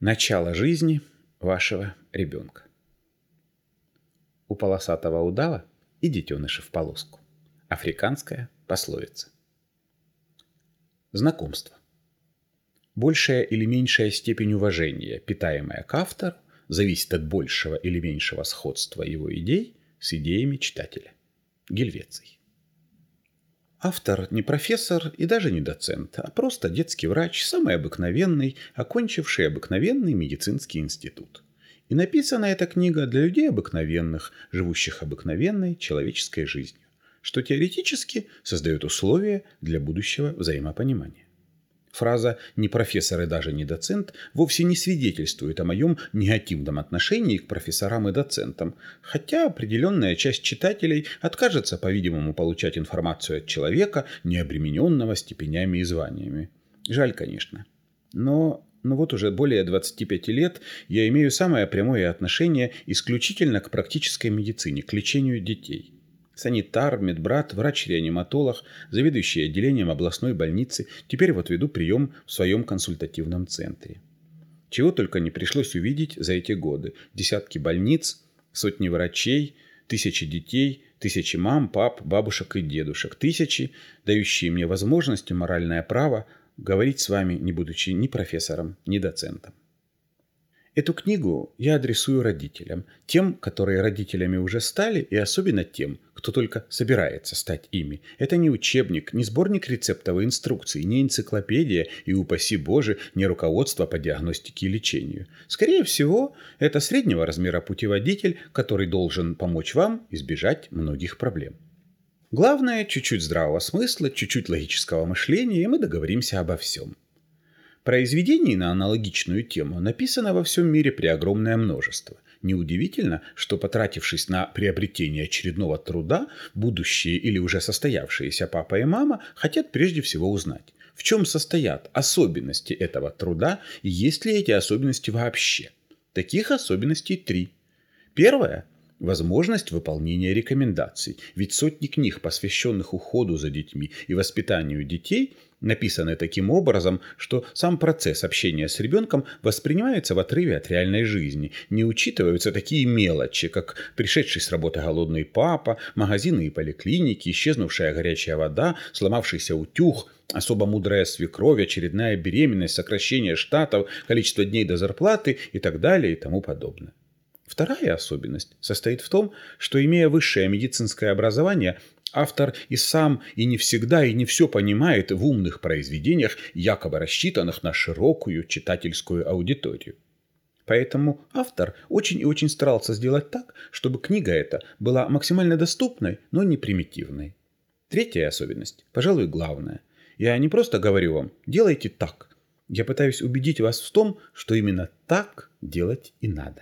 Начало жизни вашего ребенка. У полосатого удава и детеныши в полоску. Африканская пословица. Знакомство. Большая или меньшая степень уважения, питаемая к автору, зависит от большего или меньшего сходства его идей с идеями читателя. Гельвеций. Автор не профессор и даже не доцент, а просто детский врач, самый обыкновенный, окончивший обыкновенный медицинский институт. И написана эта книга для людей обыкновенных, живущих обыкновенной человеческой жизнью, что теоретически создает условия для будущего взаимопонимания. Фраза «не профессор и даже не доцент» вовсе не свидетельствует о моем негативном отношении к профессорам и доцентам, хотя определенная часть читателей откажется, по-видимому, получать информацию от человека, не обремененного степенями и званиями. Жаль, конечно. Но вот уже более 25 лет я имею самое прямое отношение исключительно к практической медицине, к лечению детей. Санитар, медбрат, врач-реаниматолог, заведующий отделением областной больницы, теперь вот веду прием в своем консультативном центре. Чего только не пришлось увидеть за эти годы. Десятки больниц, сотни врачей, тысячи детей, тысячи мам, пап, бабушек и дедушек. Тысячи, дающие мне возможность и моральное право говорить с вами, не будучи ни профессором, ни доцентом. Эту книгу я адресую родителям, тем, которые родителями уже стали, и особенно тем, кто только собирается стать ими. Это не учебник, не сборник рецептов и инструкций, не энциклопедия и, упаси Боже, не руководство по диагностике и лечению. Скорее всего, это среднего размера путеводитель, который должен помочь вам избежать многих проблем. Главное, чуть-чуть здравого смысла, чуть-чуть логического мышления, и мы договоримся обо всем. Произведений на аналогичную тему написано во всем мире преогромное множество. Неудивительно, что, потратившись на приобретение очередного труда, будущие или уже состоявшиеся папа и мама хотят прежде всего узнать, в чем состоят особенности этого труда и есть ли эти особенности вообще. Таких особенностей 3. Первое – возможность выполнения рекомендаций, ведь сотни книг, посвященных уходу за детьми и воспитанию детей, написаны таким образом, что сам процесс общения с ребенком воспринимается в отрыве от реальной жизни. Не учитываются такие мелочи, как пришедший с работы голодный папа, магазины и поликлиники, исчезнувшая горячая вода, сломавшийся утюг, особо мудрая свекровь, очередная беременность, сокращение штатов, количество дней до зарплаты и так далее и тому подобное. Вторая особенность состоит в том, что, имея высшее медицинское образование, автор и сам, и не всегда, и не все понимает в умных произведениях, якобы рассчитанных на широкую читательскую аудиторию. Поэтому автор очень и очень старался сделать так, чтобы книга эта была максимально доступной, но не примитивной. Третья особенность, пожалуй, главная. Я не просто говорю вам «делайте так». Я пытаюсь убедить вас в том, что именно так делать и надо.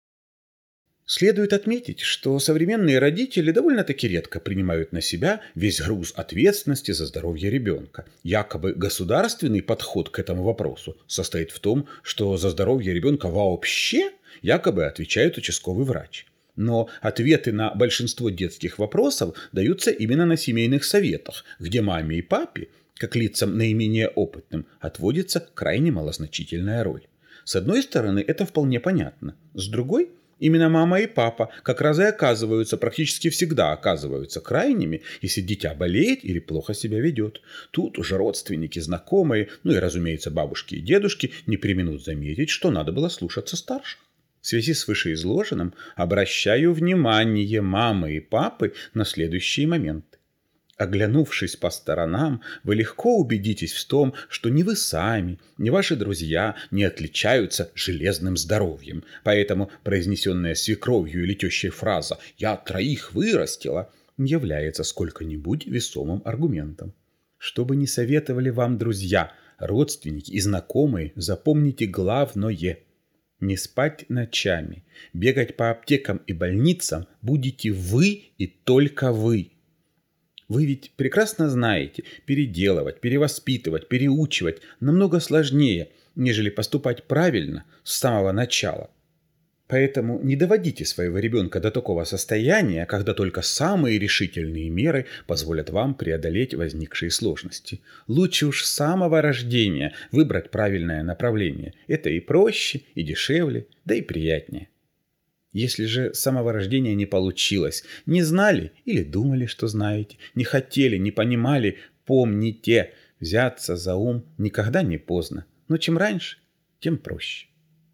Следует отметить, что современные родители довольно-таки редко принимают на себя весь груз ответственности за здоровье ребенка. Якобы государственный подход к этому вопросу состоит в том, что за здоровье ребенка вообще якобы отвечает участковый врач. Но ответы на большинство детских вопросов даются именно на семейных советах, где маме и папе, как лицам наименее опытным, отводится крайне малозначительная роль. С одной стороны, это вполне понятно. С другой, именно мама и папа как раз и оказываются, практически всегда оказываются крайними, если дитя болеет или плохо себя ведет. Тут уже родственники, знакомые, ну и, разумеется, бабушки и дедушки не преминут заметить, что надо было слушаться старших. В связи с вышеизложенным обращаю внимание мамы и папы на следующие моменты. Оглянувшись по сторонам, вы легко убедитесь в том, что ни вы сами, ни ваши друзья не отличаются железным здоровьем. Поэтому произнесенная свекровью или тещей фраза «я 3 вырастила» не является сколько-нибудь весомым аргументом. Что бы ни советовали вам друзья, родственники и знакомые, запомните главное. Не спать ночами, бегать по аптекам и больницам будете вы и только вы. Вы ведь прекрасно знаете, переделывать, перевоспитывать, переучивать намного сложнее, нежели поступать правильно с самого начала. Поэтому не доводите своего ребенка до такого состояния, когда только самые решительные меры позволят вам преодолеть возникшие сложности. Лучше уж с самого рождения выбрать правильное направление. Это и проще, и дешевле, да и приятнее. Если же с самого рождения не получилось, не знали или думали, что знаете, не хотели, не понимали, помните, взяться за ум никогда не поздно. Но чем раньше, тем проще.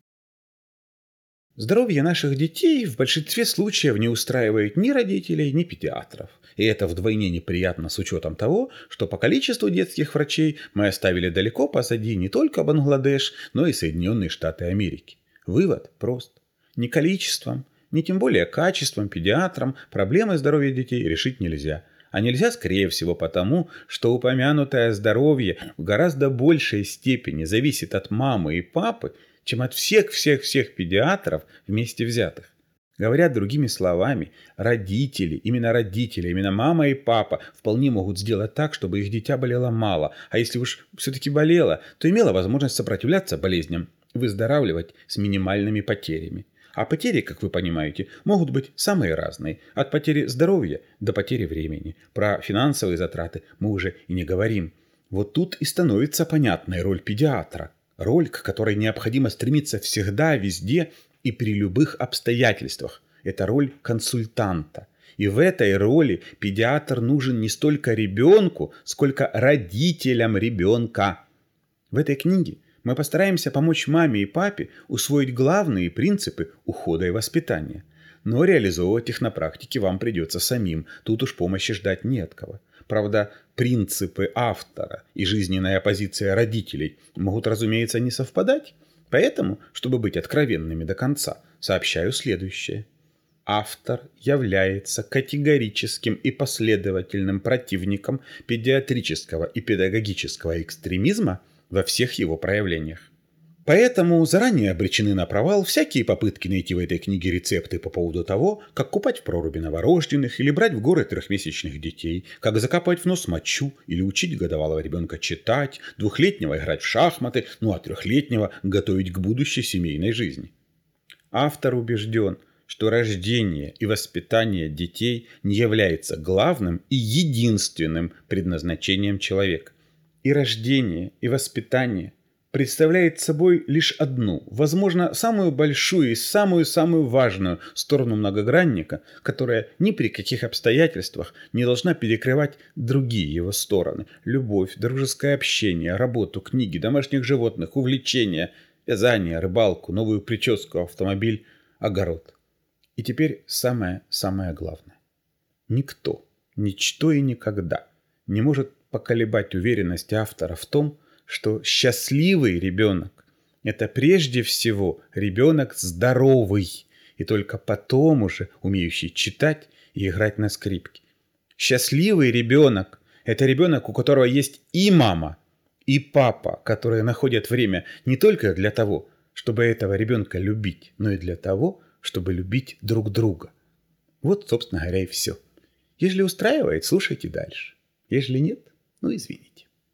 Здоровье наших детей в большинстве случаев не устраивает ни родителей, ни педиатров. И это вдвойне неприятно с учетом того, что по количеству детских врачей мы оставили далеко позади не только Бангладеш, но и Соединенные Штаты Америки. Вывод прост. Ни количеством, ни тем более качеством педиатрам проблемы здоровья детей решить нельзя. А нельзя, скорее всего, потому, что упомянутое здоровье в гораздо большей степени зависит от мамы и папы, чем от всех педиатров вместе взятых. Говоря другими словами, родители, именно мама и папа вполне могут сделать так, чтобы их дитя болело мало, а если уж все-таки болело, то имело возможность сопротивляться болезням, выздоравливать с минимальными потерями. А потери, как вы понимаете, могут быть самые разные, от потери здоровья до потери времени. Про финансовые затраты мы уже и не говорим. Вот тут и становится понятной роль педиатра. Роль, к которой необходимо стремиться всегда, везде и при любых обстоятельствах. Это роль консультанта. И в этой роли педиатр нужен не столько ребенку, сколько родителям ребенка. В этой книге мы постараемся помочь маме и папе усвоить главные принципы ухода и воспитания. Но реализовывать их на практике вам придется самим. Тут уж помощи ждать не от кого. Правда, принципы автора и жизненная позиция родителей могут, разумеется, не совпадать. Поэтому, чтобы быть откровенными до конца, сообщаю следующее. Автор является категорическим и последовательным противником педиатрического и педагогического экстремизма во всех его проявлениях. Поэтому заранее обречены на провал всякие попытки найти в этой книге рецепты по поводу того, как купать в проруби новорожденных или брать в горы трехмесячных детей, как закапывать в нос мочу или учить годовалого ребенка читать, двухлетнего играть в шахматы, а трехлетнего готовить к будущей семейной жизни. Автор убежден, что рождение и воспитание детей не является главным и единственным предназначением человека. И рождение, и воспитание представляет собой лишь одну, возможно, самую большую и самую важную сторону многогранника, которая ни при каких обстоятельствах не должна перекрывать другие его стороны. Любовь, дружеское общение, работу, книги, домашних животных, увлечения, вязание, рыбалку, новую прическу, автомобиль, огород. И теперь самое главное. Никто, ничто и никогда не может поколебать уверенность автора в том, что счастливый ребенок – это прежде всего ребенок здоровый, и только потом уже умеющий читать и играть на скрипке. Счастливый ребенок – это ребенок, у которого есть и мама, и папа, которые находят время не только для того, чтобы этого ребенка любить, но и для того, чтобы любить друг друга. Вот, собственно говоря, и все. Если устраивает, слушайте дальше. Если нет, извините.